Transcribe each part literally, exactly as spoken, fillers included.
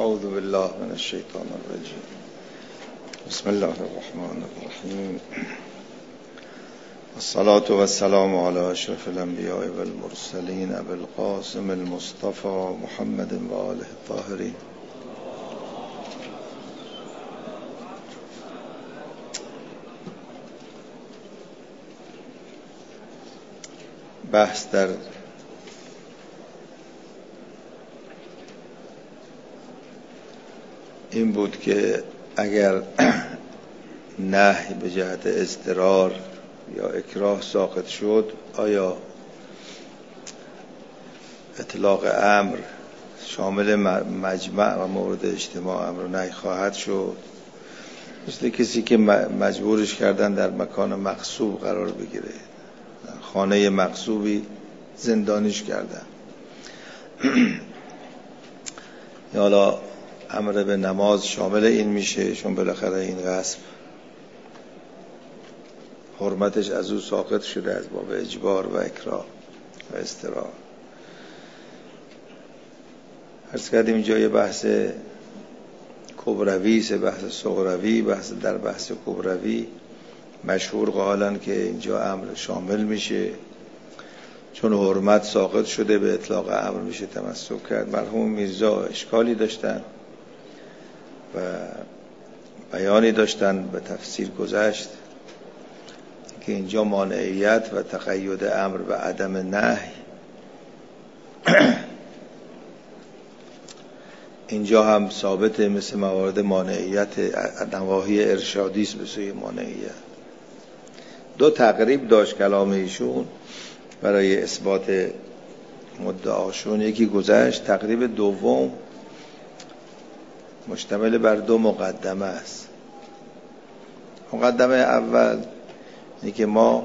اعوذ بالله من الشیطان الرجیم. بسم الله الرحمن الرحیم. الصلاة والسلام على اشرف الانبیاء والمرسلین ابی القاسم المصطفى محمد و آله الطاهرین. بحث در این بود که اگر نهی به جهت اضطرار یا اکراه ساقط شد، آیا اطلاق امر شامل مجمع و مورد اجتماع امر و نهی خواهد شد؟ مثل کسی که مجبورش کردن در مکان مغصوب قرار بگیره، خانه مغصوبی زندانیش کردن، یا حالا امر به نماز شامل این میشه، چون بالاخره این غصب حرمتش از او ساقط شده از باب اجبار و اکراه و اضطرار. عرض کردیم اینجا یه بحث کبروی است، بحث صغروی. بحث در بحث کبروی مشهور قائلن که اینجا امر شامل میشه، چون حرمت ساقط شده به اطلاق امر میشه تمسک کرد. مرحوم میرزا اشکالی داشتن و بیانی داشتن، به تفسیر گذشت که اینجا مانعیت و تقید امر و عدم نهی اینجا هم ثابته، مثل موارد مانعیت نواهی ارشادی است به سوی مانعیت. دو تقریب داشت کلام ایشون برای اثبات مدعاشون. یکی گذشت، تقریب دوم مشتمل بر دو مقدمه است. مقدمه اول اینه که ما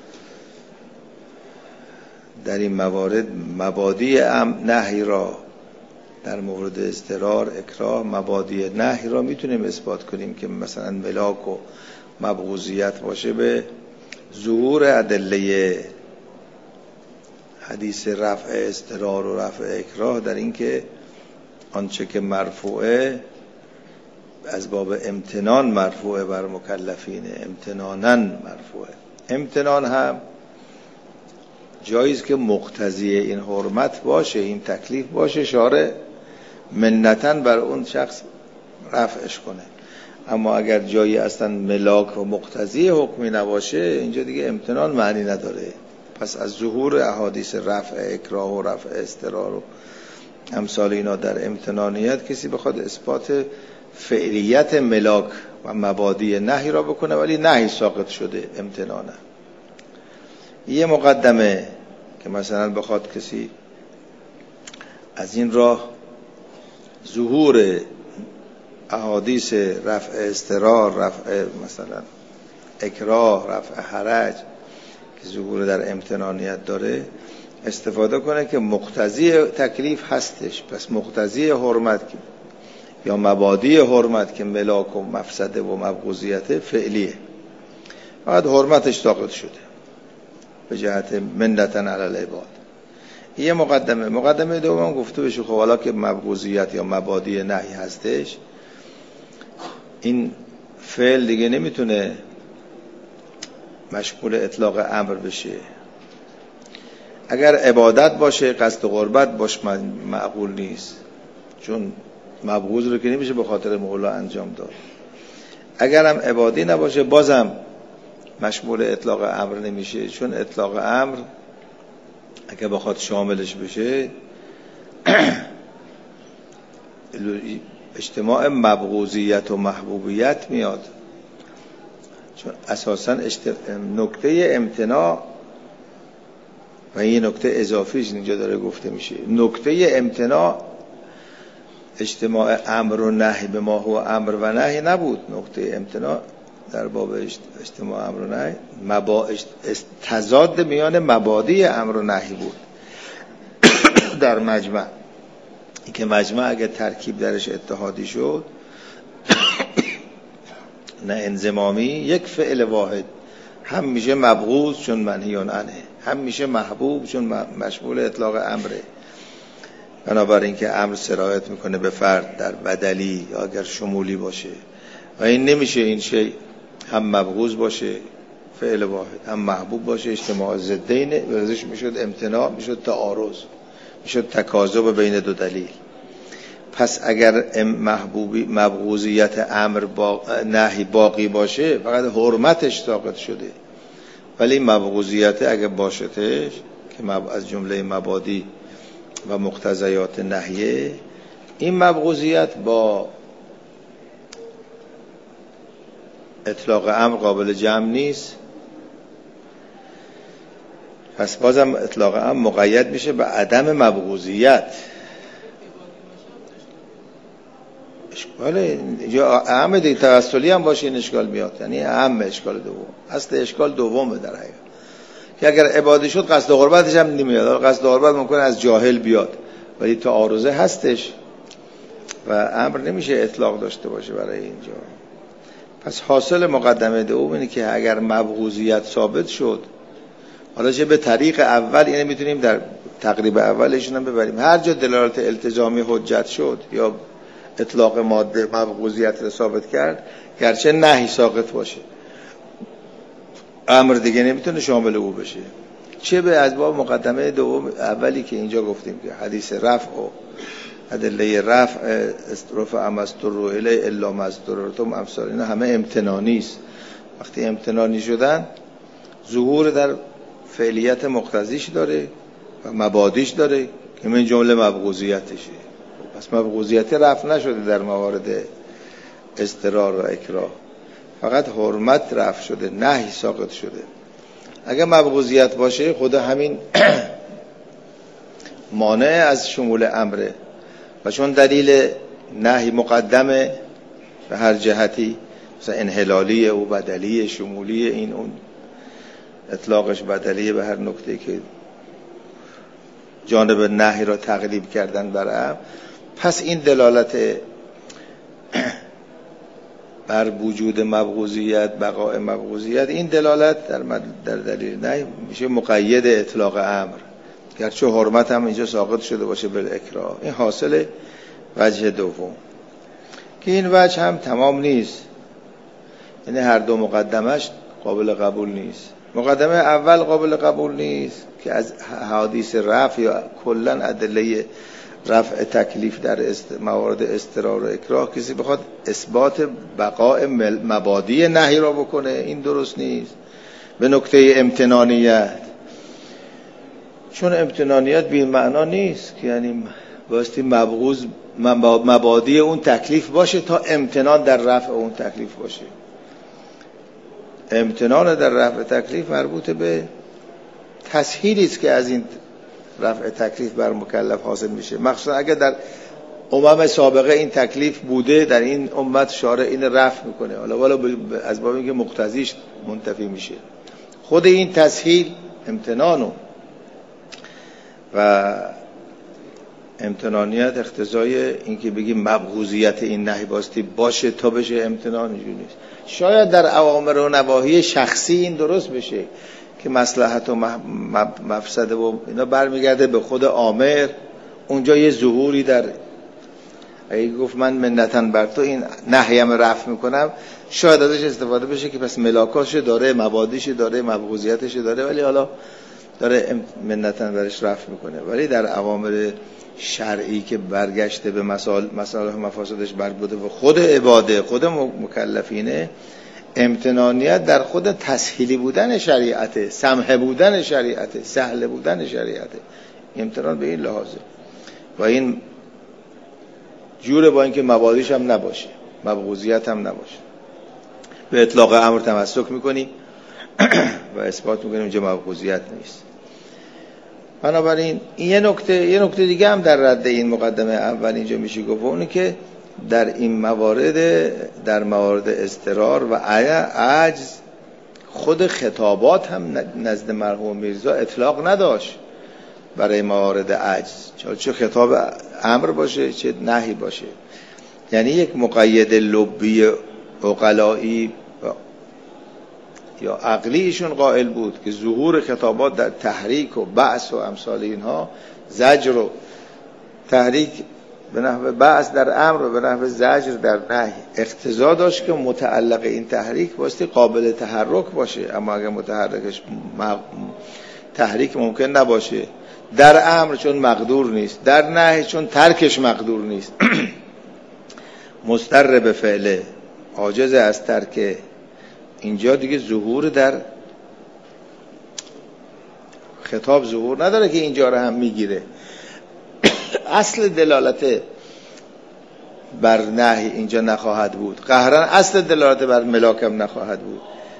در این موارد مبادی نهی را در مورد اضطرار اکراه، مبادی نهی را میتونیم اثبات کنیم که مثلا ملاک و مبغوضیت باشه به ظهور ادله حدیث رفع اضطرار و رفع اکراه، در این که آنچه که مرفوعه از باب امتنان مرفوعه بر مکلفین، امتنانن مرفوعه. امتنان هم جایز که مقتضی این حرمت باشه، این تکلیف باشه، شارع منتن بر اون شخص رفعش کنه. اما اگر جایی اصلا ملاک و مقتضی حکمی نباشه، اینجا دیگه امتنان معنی نداره. پس از ظهور احادیث رفع اکراه و رفع اضطرار و امثال اینا در امتنانیت، کسی بخواد اثبات فعلیت ملاک و مبادی نهی را بکنه ولی نهی ساقط شده امتنانه. یه مقدمه که مثلا بخواد کسی از این راه ظهور احادیث رفع اضطرار، رفع مثلا اکراه، رفع حرج که ظهور در امتنانیت داره استفاده کنه که مقتضی تکلیف هستش. پس مقتضی حرمت یا مبادی حرمت که ملاک و مفسده و مبغوضیت فعلیه، فقط حرمتش ساقط شده به جهت منتن علی العباد. یه مقدمه. مقدمه دوم گفته بشه خب حالا که مبغوضیت یا مبادی نهی هستش، این فعل دیگه نمیتونه مشمول اطلاق امر بشه. اگر عبادت باشه، قصد قربت باش معقول نیست، چون مبغوض رو که نمیشه به خاطر مولا انجام داد. اگر هم عبادی نباشه، بازم مشمول اطلاق امر نمیشه، چون اطلاق امر اگر بخواد شاملش بشه اجتماع مبغوضیت و محبوبیت میاد. چون اساساً نکته امتناع و این نکته اضافیش اینجا داره گفته میشه، نکته امتناع اجتماع امر و نهی به ما هو امر و نهی نبود. نکته امتناع در باب اجتماع امر و نهی مبا تضاد میان مبادی امر و نهی بود در مجمع. این که مجمع اگه ترکیب درش اتحادی شد نه انضمامی، یک فعل واحد هم میشه مبغوض چون منهی عنه، هم میشه محبوب چون مشمول اطلاق امره. بنابراین که امر سرایت میکنه به فرد در بدلی یا اگر شمولی باشه و این نمیشه این شی هم مبغوض باشه فعل واحد هم محبوب باشه اجتماع ضدین ورزش میشد امتناع میشد تعارض میشد تکاذب بین دو دلیل. پس اگر محبوبی مبغوضیت امر با نهی باقی باشه فقط حرمتش ساقط شده، ولی مبغوضیت اگه باشتش که از جمله مبادی و مقتضیات نهیه، این مبغوضیت با اطلاق امر قابل جمع نیست. پس بازم اطلاق امر مقید میشه به عدم مبغوضیت. اشکال یا اهم دیگه توسلی هم باشه این اشکال میاد، یعنی اهم اشکال دوم. اصل اشکال دومه در حقیقت که اگر عبادی شد قصد قربتش هم نمیاد. قصد قربت ممکنه از جاهل بیاد ولی تعارضه هستش و امر نمیشه اطلاق داشته باشه برای اینجا. پس حاصل مقدمه دوم اینه که اگر مبغوضیت ثابت شد، حالا چه به طریق اول، اینه میتونیم در تقریب اولشون هم ببریم، هر جا دلالت التزامی حجت شد یا اطلاق ماده مبغوضیت رو ثابت کرد، گرچه نهی ساقط باشه، امر دیگه نمیتونه شامل او بشه. چه به اسباب مقدمه دوم اولی که اینجا گفتیم که حدیث رفع و ادله رفع رفع مستر رو الی الا مسترتم امثال، اینا همه امتنانی است. وقتی امتنانی شدن ظهور در فعلیت مقتضیش داره و مبادیش داره که من جمله مبغوضیتشه. پس مبغوضیت رفع نشده در موارد اضطرار و اکراه، فقط حرمت رفع شده، نهی ساقط شده. اگر مبغوضیت باشه خود همین مانع از شمول امره و چون دلیل نهی مقدمه به هر جهتی، مثلا انحلالی و بدلی شمولی، این اون اطلاقش بدلیه به هر نکته که جانب نهی را تقلیب کردن بر امر. پس این دلالت بر وجود مبغوضیت، بقاء مبغوضیت، این دلالت در, در دلیل نهی میشه مقید اطلاق امر، گرچه حرمت هم اینجا ساقط شده باشه بالاکراه. این حاصل وجه دوم که این وجه هم تمام نیست، یعنی هر دو مقدمش قابل قبول نیست. مقدمه اول قابل قبول نیست که از حدیث رفع یا کلن ادله رفع تکلیف در است... موارد اضطرار و اکراه کسی بخواد اثبات بقاء مبادی نهی را بکنه، این درست نیست. به نکته امتنانیت، چون امتنانیت بی معنا نیست که یعنی بایستی مبغوض مبادی اون تکلیف باشه تا امتنان در رفع اون تکلیف باشه. امتنان در رفع تکلیف مربوط به تسهیلی است که از این رفع تکلیف بر مکلف حاصل میشه، مخصوصا اگر در امم سابقه این تکلیف بوده، در این امت شارع این رفع میکنه، حالا والا از باب اینکه مقتضیش منتفی میشه. خود این تسهیل امتنانو و امتنانیت اقتضای اینکه بگیم مبغوضیت این نهی باستی باشه تا بشه امتنان، اینجوری نیست. شاید در اوامر و نواهی شخصی این درست بشه که مصلحت و مفسده و اینا برمیگرده به خود آمر، اونجا یه ظهوری در اگه گفت من منتن بر تو این نهیم رفع میکنم، شاید ازش استفاده بشه که پس ملاکاش داره، مبادیش داره، مبغوضیتش داره، ولی حالا داره منتن برش رفع میکنه. ولی در اوامر شرعی که برگشته به مسائل مصالح مفاسدش بربوده و خود عباده، خود مکلفینه، امتنانیت در خود تسهیلی بودن شریعته، سمح بودن شریعته، سهل بودن شریعته. امتنان به این لحاظه و این جوره با اینکه مبادیش هم نباشه، مبغوضیت هم نباشه. به اطلاق امر تمسک میکنیم و اثبات میکنیم اینجا مبغوضیت نیست. بنابراین این یه نکته یه نکته دیگه هم در رد این مقدمه اول اینجا میشه گفت، اونه که در این موارد، در موارد اضطرار و عجز، خود خطابات هم نزد مرحوم میرزا اطلاق نداشت برای موارد عجز، چه خطاب امر باشه چه نهی باشه. یعنی یک مقید لبی عقلایی یا عقلیشون قائل بود که ظهور خطابات در تحریک و بعث و امثال اینها زجر و تحریک به نحو بعث در امر و به نحو زجر در نهی اقتضا داشت که متعلق این تحریک باستی قابل تحرک باشه، اما اگر متحرکش م... تحریک ممکن نباشه، در امر چون مقدور نیست، در نهی چون ترکش مقدور نیست، مضطر به فعله، عاجز از ترک، اینجا دیگه ظهور در خطاب ظهور نداره که اینجا رو هم میگیره. اصل دلالت بر نهی اینجا نخواهد بود، قهرن اصل دلالت بر ملاکم نخواهد بود.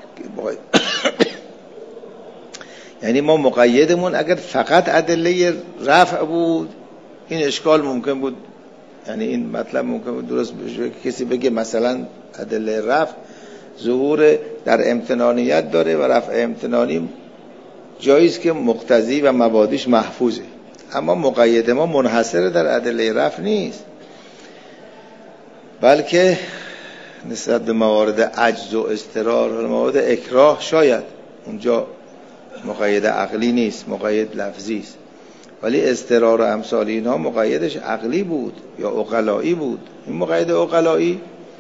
یعنی ما مقیدمون اگر فقط ادله رفع بود این اشکال ممکن بود، یعنی این مطلب ممکن بود درست بشه که کسی بگه مثلا ادله رفع ظهور در امتنانیت داره و رفع امتنانی جایز که مقتضی و مبادیش محفوظه، اما مقید ما منحصر در ادله رفع نیست، بلکه نسبت به موارد عجز و اضطرار و موارد اکراه شاید اونجا مقید عقلی نیست، مقید لفظی است، ولی اضطرار و امثال اینها مقیدش عقلی بود یا عقلایی بود. این مقید عقلایی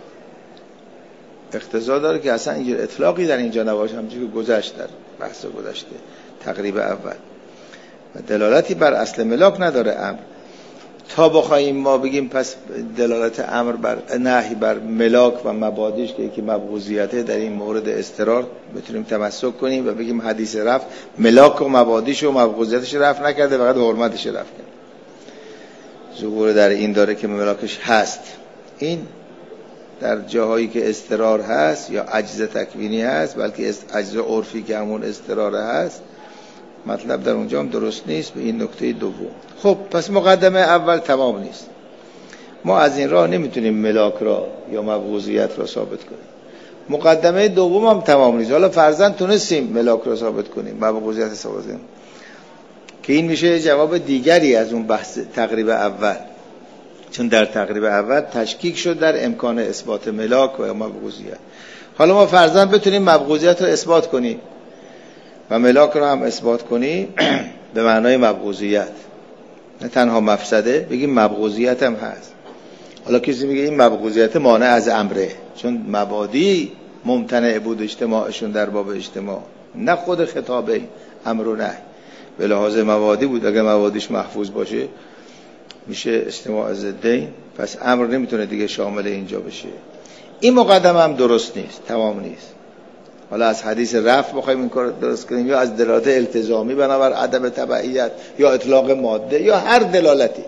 اقتضا داره که اصلا اینجور اطلاقی در اینجا نباشه، همچنین که گذشت در بحث گذشته تقریب اول، و دلالتی بر اصل ملاک نداره امر. تا بخوایم ما بگیم پس دلالت امر بر نهی بر ملاک و مبادیش که یکی مبغوضیته در این مورد اضطرار بتونیم تمسک کنیم و بگیم حدیث رفع ملاک و مبادیش و مبغوضیتش رفع نکرده، فقط حرمتش رفع کرد. ظهور در این داره که ملاکش هست. این در جاهایی که اضطرار هست یا عجز تکوینی هست، بلکه عجز عرفی که همون اضطرار هست، مطلب در اونجا هم درست نیست. به این نکته دوم. خب پس مقدمه اول تمام نیست. ما از این راه نمیتونیم ملاک را یا مبغوضیت را ثابت کنیم. مقدمه دوم هم تمام نیست. حالا فرضاً تونستیم ملاک را ثابت کنیم، مبغوضیت ثابت کنیم، که این میشه جواب دیگری از اون بحث تقریب اول، چون در تقریب اول تشکیک شد در امکان اثبات ملاک و مبغوضیت. حالا ما فرضاً بتونیم مبغوضیت را اثبات کنیم و ملاک را هم اثبات کنیم به معنای مبغوضیت، نه تنها مفسده، بگیم مبغوضیت هم هست. حالا کسی میگه این مبغوضیت مانع از امره، چون مبادی ممتنع بود اجتماعشون در باب اجتماع، نه خود خطاب امر و نهی به لحاظ مبادی بود. اگر مبادیش محفوظ باشه میشه اجتماع ضدین، پس امر نمیتونه دیگه شامل اینجا بشه. این مقدمه هم درست نیست، تمام نیست. حالا از حدیث رفع بخوایم این کار درست کنیم، یا از دلالت التزامی بنابر عدم تبعیت، یا اطلاق ماده، یا هر دلالتی.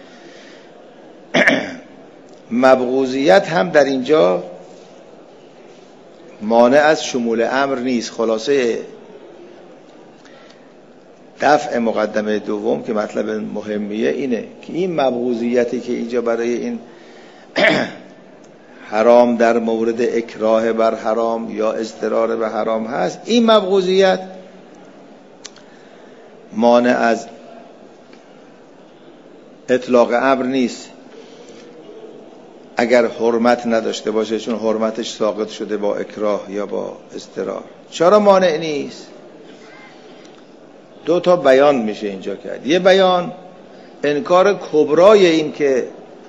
مبغوضیت هم در اینجا مانع از شمول امر نیست. خلاصه دفع مقدمه دوم که مطلب مهمیه اینه که این مبغوضیتی که اینجا برای این حرام در مورد اکراه بر حرام یا اضطرار به حرام هست، این مبغوضیت مانع از اطلاق امر نیست اگر حرمت نداشته باشه، چون حرمتش ساقط شده با اکراه یا با اضطرار. چرا مانع نیست؟ دو تا بیان میشه اینجا کرد. یه بیان انکار کبرای این که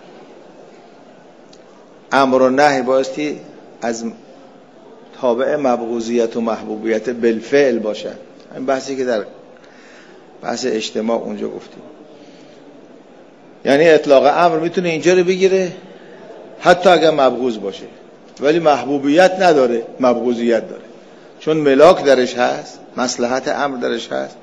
امر و نهی بایستی از تابع مبغوضیت و محبوبیت بالفعل باشن. این بحثی که در بحث اجتماع اونجا گفتیم، یعنی اطلاق امر میتونه اینجا رو بگیره حتی اگر مبغوض باشه، ولی محبوبیت نداره، مبغوضیت داره، چون ملاک درش هست، مصلحت امر درش هست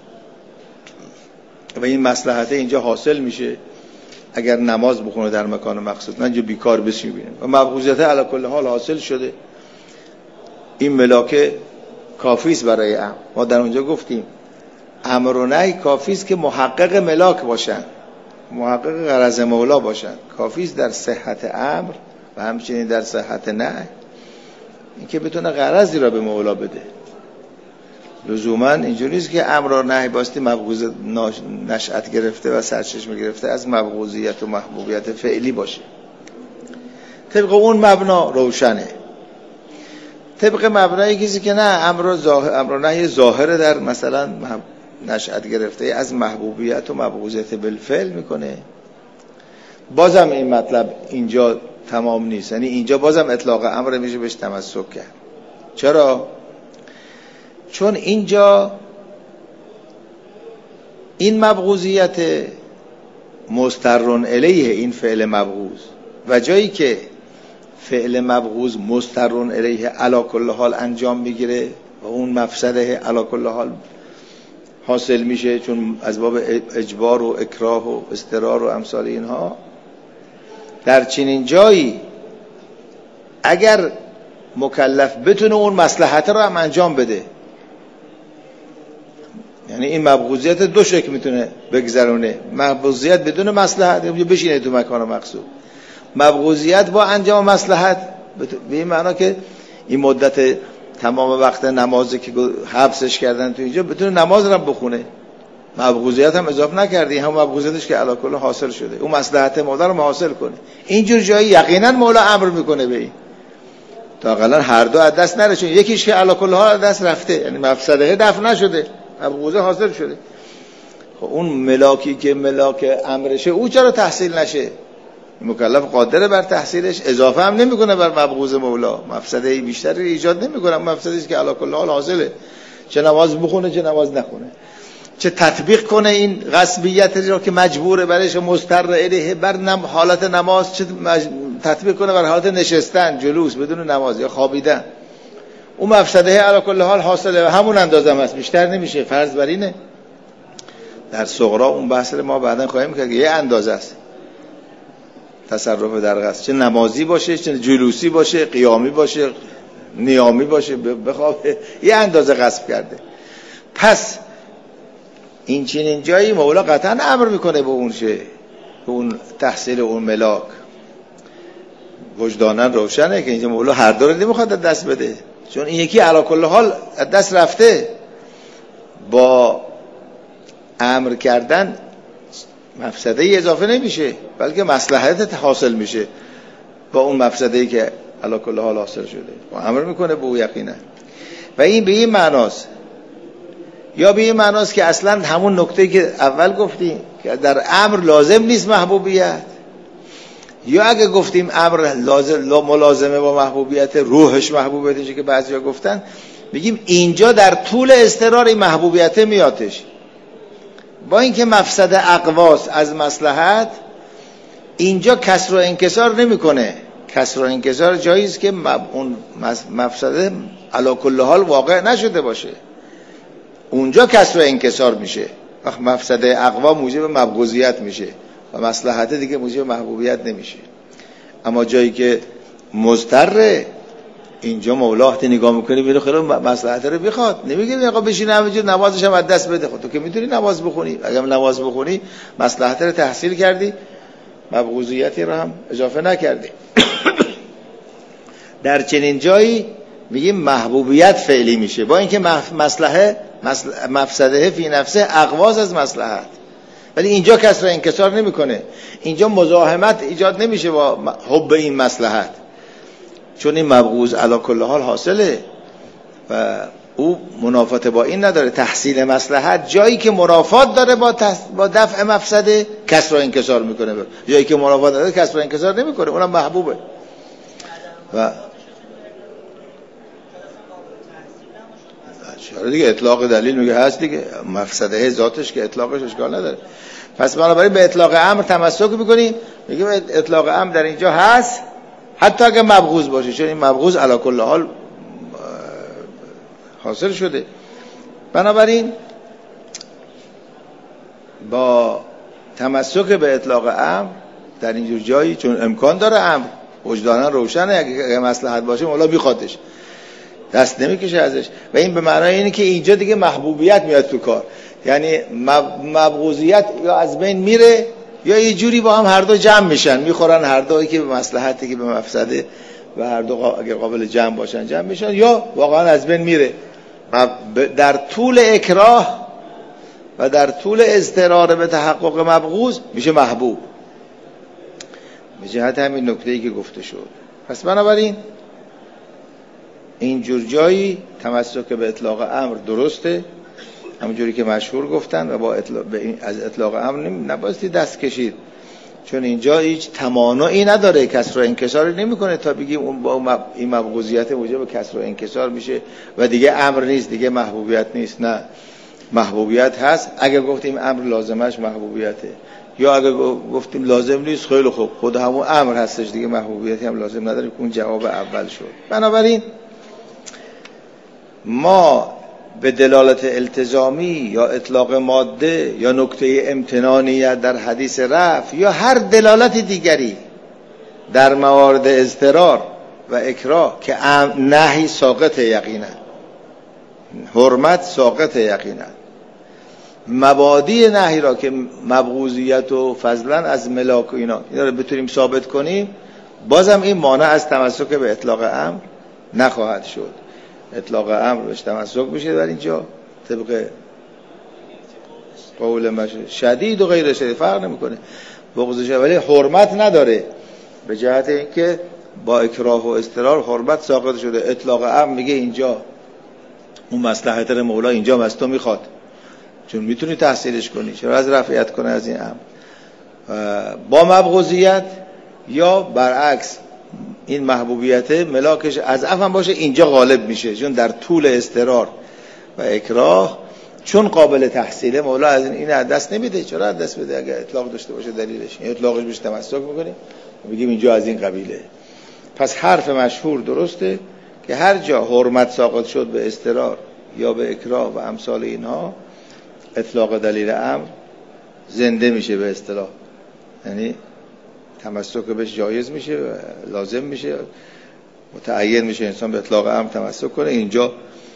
و این مصلحت اینجا حاصل میشه اگر نماز بخونه در مکان مقصود، نه اینجا بیکار بشی بینیم. و مبغوضیت علی کل حال حاصل شده، این ملاک کافیست برای امر. ما در اونجا گفتیم امر و نهی کافیست که محقق ملاک باشن، محقق غرض مولا باشن، کافیست در صحت امر و همچنین در صحت نهی، این که بتونه غرضی را به مولا بده. لزوما اینجوری نیست که امر و نهی باستی مبغوض نشأت گرفته و سرچشمه گرفته از مبغوضیت و محبوبیت فعلی باشه. طبق اون مبنا روشنه. طبق مبنای کسی که نه امر و ظاهر، امر و نهی ظاهره در مثلا نشأت گرفته از محبوبیت و مبغوضیت بالفعل میکنه، بازم این مطلب اینجا تمام نیست، یعنی اینجا بازم اطلاق امر میشه بهش تمسک کرد. چرا؟ چون اینجا این مبغوضیت مسترن الیه، این فعل مبغوض، و جایی که فعل مبغوض مسترن الیه علی کل حال انجام میگیره و اون مفسده علی کل حال حاصل میشه، چون از باب اجبار و اکراه و اضطرار و امثال اینها، در چنین جایی اگر مکلف بتونه اون مصلحت رو هم انجام بده، یعنی این مبغوضیت دو شکل میتونه بگذرونه، مبغوضیت بدون مصلحت بشینه تو مکان مقصود، مبغوضیت با انجام مصلحت، به این معنا که این مدت تمام وقت نمازی که حبسش کردن تو اینجا بتونه نماز رو بخونه، مبغوضیت هم اضافه نکردی، هم مبغوضیتش که علی کل حاصل شده، اون مصلحت مولا رو حاصل کنه. اینجور جایی یقینا مولا امر میکنه به این تا اقلا هر دو از دست نره، چون یکیش که علی کل حال از دست رفته، یعنی مفسده دفع نشده، مبغوضه حاصل شده. خب اون ملاکی که ملاک امرشه او چرا تحصیل نشه؟ مکلف قادره بر تحصیلش، اضافه هم نمیکنه بر مبغوض مولا، مفسده بیشتری ایجاد نمیکنه، مفسده‌ای که علی کل حال حاصله، چه نماز بخونه چه نماز نخونه، چه تطبیق کنه این غصبیت رو که مجبوره برش مضطر الیه بر نم حالت نماز، چه مج... تطبیق کنه بر حالت نشستن جلوس بدون نماز یا خوابیدن، اون مفسده علی کل حال حاصله و همون اندازه هم هست، بیشتر نمیشه. فرض بر اینه در صغرا اون بحث رو ما بعداً خواهیم کرد، یه اندازه است تصرف در قصد، چه نمازی باشه چه جلوسی باشه، قیامی باشه نیامی باشه، بخوابه، یه اندازه غصب کرده. پس این چنین جایی مولا قطعا امر میکنه به اون شه، به اون تحصیل اون ملاک، وجداناً روشنه که اینجا مولا هر دو رو نمیخواد دست بده، چون این یکی علی کل حال دست رفته، با امر کردن مفسده ای اضافه نمیشه بلکه مصلحت حاصل میشه با اون مفسده ای که علی کل حال حاصل شده، و امر میکنه به او یقینا. و این به این معناست، یا به این معناست که اصلا همون نکته که اول گفتیم که در امر لازم نیست محبوبیت، یا اگه گفتیم امر لازم ملازمه با محبوبیت، روحش محبوبیتشه که بعضیا گفتن، بگیم اینجا در طول اضطرار این محبوبیت میاتش، با اینکه مفسده اقواس از مصلحت اینجا کسر و انکسار نمیکنه. کسر و انکسار جاییست که اون مفسده علی کل حال واقع نشده باشه، اونجا کسر و انکسار میشه، وقت مفسده اقوا موجب مبغوضیت میشه و مصلحت دیگه موجب محبوبیت نمیشه. اما جایی که مضطره، اینجا مولا وقتی نگاه میکنی ببین خیلی مصلحت رو بخواد، نمیگه آقا بشین همینجور نمازش هم از دست بده. خب تو که میتونی نماز بخونی، اگه نماز بخونی مصلحت رو تحصیل کردی، مبغوضیتی رو هم اضافه نکردی. در چنین جایی میگیم محبوبیت فعلی میشه، با اینکه مصلحه مفسده فی نفسه اقواس از مصلحت، ولی اینجا کسر انکسار نمیکنه، اینجا مزاحمت ایجاد نمیشه با حب این مصلحت، چون این مبغوض علی کل حال حاصله و او منافات با این نداره. تحصیل مصلحت جایی که منافات داره با با دفع مفسده کسر و انکسار میکنه، جایی که منافات داره کسر و انکسار نمیکنه، اونم محبوبه. و چرا دیگه اطلاق دلیل میگه هست دیگه، مفسده ذاتش که اطلاقش اشکال نداره. پس بنابراین به اطلاق امر تمسک میکنیم، میگیم اطلاق امر در اینجا هست حتی اگه مبغوض باشه، چون این مبغوض علی کل حال حاصل شده. بنابراین با تمسک به اطلاق امر در اینجور جایی، چون امکان داره امر وجدانا روشنه، اگه مصلحت باشه مولا میخوادش، دست نمیکشه ازش، و این به معنای اینه که اینجا دیگه محبوبیت میاد تو کار، یعنی مبغوضیت یا از بین میره یا یه جوری با هم هر دو جمع میشن، میخورن هر دوی که به مصلحتی که به مفسده و هر دو اگر قابل جمع باشن جمع میشن، یا واقعا از بین میره. در طول اکراه و در طول اضطرار به تحقق مبغوض میشه محبوب، به جهت همین نکته‌ای که گفته شد. پس بنابراین اینجور جایی تمسک به اطلاق امر درسته، همونجوری که مشهور گفتن، و با اطلاق به این از اطلاق امر نبایستی دست کشید، چون اینجا هیچ تمانعی نداره، کسر و انکساری نمیکنه تا بگیم اون با این مبغوضیت موجب کسر و انکسار میشه و دیگه امر نیست، دیگه محبوبیت نیست. نه، محبوبیت هست. اگر گفتیم امر لازمش محبوبیته، یا اگر گفتیم لازم نیست، خیلی خوب، خود همون امر هستش دیگه، محبوبیتی هم لازم نداره. اون جواب اول شد. بنابراین ما به دلالت التزامی یا اطلاق ماده یا نکته امتنانیت در حدیث رفع یا هر دلالت دیگری در موارد اضطرار و اکراه که نهی ساقط یقینا، حرمت ساقط یقینا، مبادی نهی را که مبغوضیت و فضلا از ملاک و اینا اینا رو بتونیم ثابت کنیم، بازم این مانع از تمسک به اطلاق امر نخواهد شد. اطلاق امر بهش تمسک میشه در اینجا طبق قول مشهور شدید و غیر شدید فرق نمیکنه، بغضش ولی حرمت نداره، به جهت اینکه با اکراه و اضطرار حرمت ساقط شده. اطلاق امر میگه اینجا اون مصلحت مولا اینجا از تو میخواد، چون میتونی تحصیلش کنی، چرا از رفعیت کنه از این امر. با مبغوضیت یا برعکس این محبوبیت ملاکش از عفو باشه، اینجا غالب میشه، چون در طول اضطرار و اکراه چون قابل تحصیله مولا از این از دست نمیده. چرا از دست بده اگر اطلاق داشته باشه دلیلش؟ این اطلاقش بهش تمسک میکنیم و بگیم اینجا از این قبیله. پس حرف مشهور درسته که هر جا حرمت ساقط شد به اضطرار یا به اکراه و امثال اینها، اطلاق دلیل امر زنده میشه به اصطلاح، یعنی تمسک بهش جایز میشه و لازم میشه، متعین میشه انسان به اطلاق امر تمسک کنه. اینجا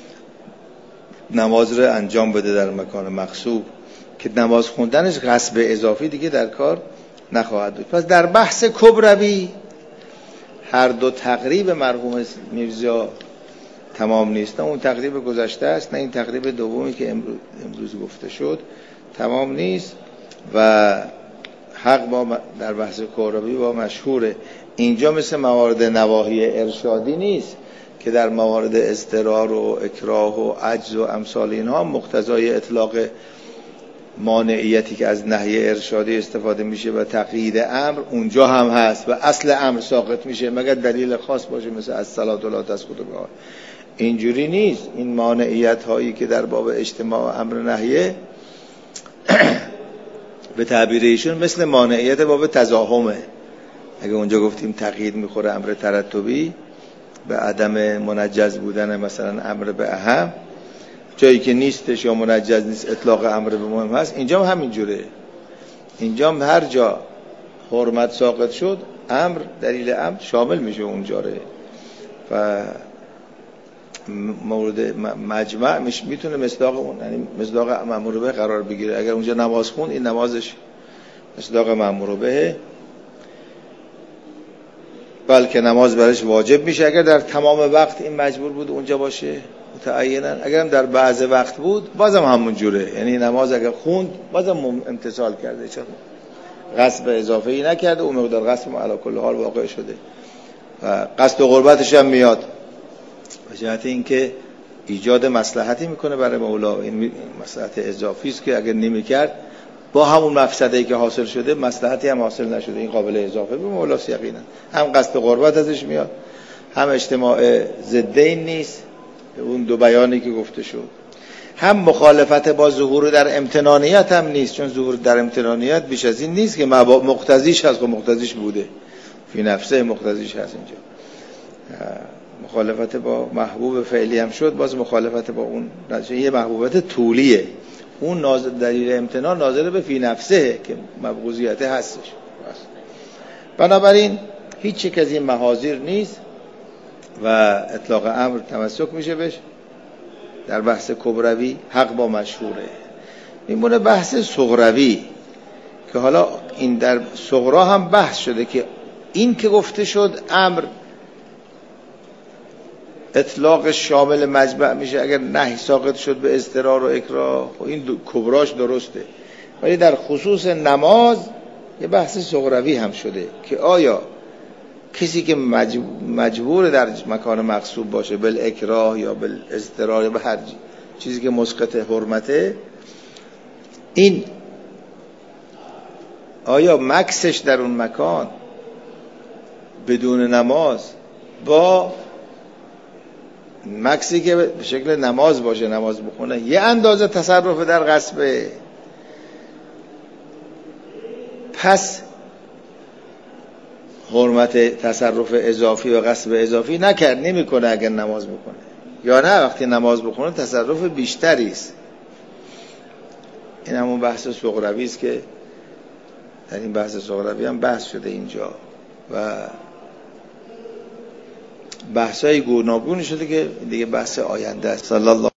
نماز رو انجام بده در مکان مغصوب که نماز خوندنش غصب اضافی دیگه در کار نخواهد بود. پس در بحث کبروی هر دو تقریب مرحوم میرزا تمام نیست، نه اون تقریب گذشته است، نه این تقریب دومی که امروز, امروز گفته شد تمام نیست و حق با در بحث کبروی با مشهوره. اینجا مثل موارد نواهی ارشادی نیست که در موارد اضطرار و اکراه و عجز و امثال اینها مقتضای اطلاق مانعیتی که از نهی ارشادی استفاده میشه و تقیید امر اونجا هم هست و اصل امر ساقط میشه مگر دلیل خاص باشه، مثل از صلات لا تسقط بها. اینجوری نیست. این مانعیت هایی که در باب اجتماع امر نهیه به تعبیر ایشون مثل مانعیت باب تزاحمه. اگه اونجا گفتیم تقیید میخوره امر ترتبی به عدم منجز بودن مثلا امر به اهم، جایی که نیستش یا منجز نیست اطلاق امر به مهم هست، اینجا هم همینجوره. اینجا هم هر جا حرمت ساقط شد امر دلیل امر شامل میشه اونجاره و مورد مجمع میتونه مصداق اون، یعنی مصداق مأمور به قرار بگیره. اگر اونجا نماز خون این نمازش مصداق مأمور به، بلکه نماز برش واجب میشه اگر در تمام وقت این مجبور بود اونجا باشه متعینا. اگرم در بعض وقت بود بازم همون جوره، یعنی نماز اگر خوند بازم امتثال کرده، چون غصب اضافه ای نکرده، اون مقدار غصب علی کل حال واقع شده و قصد و قربتش هم میاد به جهت اینکه ایجاد مصلحتی میکنه برای مولا. این مصلحت اضافی است که اگر نمیکرد با همون مفسده‌ای که حاصل شده مصلحتی هم حاصل نشده. این قابل اضافه به مولا یقینا، هم قصد قربت ازش میاد، هم اجتماع ضدین نیست اون دو بیانی که گفته شد، هم مخالفت با ظهور در امتنانیت هم نیست، چون ظهور در امتنانیت بیش از این نیست که مقتضیش هست و مقتضیش بوده فی نفسه، مقتضیش هست. اینجا مخالفت با محبوب فعلی هم شد، باز مخالفت با اون یه محبوبت طولیه، اون ناظر دلیل امتنان ناظر به فی نفسه که مبغوضیت هستش. بنابراین هیچ چیز از این محاذیر نیست و اطلاق امر تمسک میشه بهش. در بحث کبروی حق با مشهوره. میمونه بحث صغروی که حالا این در صغرا هم بحث شده که این که گفته شد امر اطلاق شامل مجمع میشه اگر نهی ساقط شد به اضطرار و اکراه، این کبراش درسته، ولی در خصوص نماز یه بحث صغروی هم شده که آیا کسی که مجبور در مکان مغصوب باشه بل اکراه یا بل اضطرار یا به هر چیزی که مسقط حرمته، این آیا مکسش در اون مکان بدون نماز با مکسی که به شکل نماز باشه، نماز بخونه، یه اندازه تصرف در غصبه، پس حرمت تصرف اضافی و غصب اضافی نکرد نمیکنه اگر نماز بکنه، یا نه وقتی نماز بخونه تصرف بیشتری است. این همون بحث سغروی است که در این بحث سغروی هم بحث شده اینجا و بحثای گوناگونی شده که دیگه بحث آینده است. صلی الله